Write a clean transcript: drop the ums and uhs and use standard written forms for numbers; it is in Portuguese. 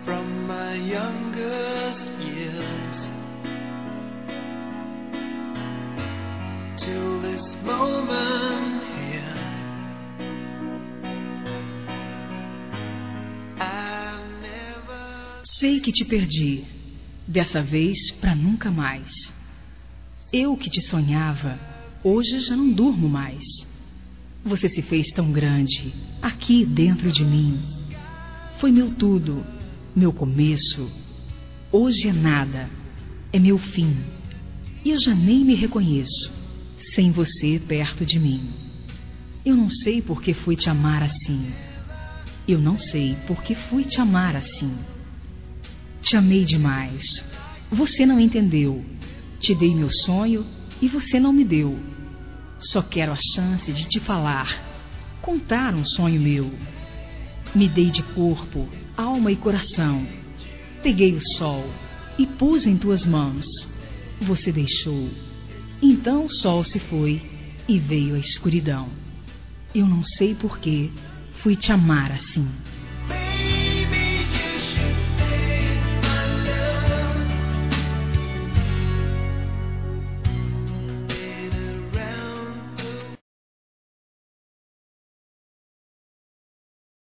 from my youngest years till this moment here. I've never... Sei que te perdi, dessa vez pra nunca mais. Eu que te sonhava, hoje já não durmo mais. Você se fez tão grande, aqui dentro de mim. Foi meu tudo, meu começo. Hoje é nada, é meu fim. E eu já nem me reconheço, sem você perto de mim. Eu não sei por que fui te amar assim. Eu não sei por que fui te amar assim. Te amei demais. Você não entendeu. Te dei meu sonho e você não me deu. Só quero a chance de te falar, contar um sonho meu. Me dei de corpo, alma e coração. Peguei o sol e pus em tuas mãos. Você deixou. Então o sol se foi e veio a escuridão. Eu não sei por que fui te amar assim.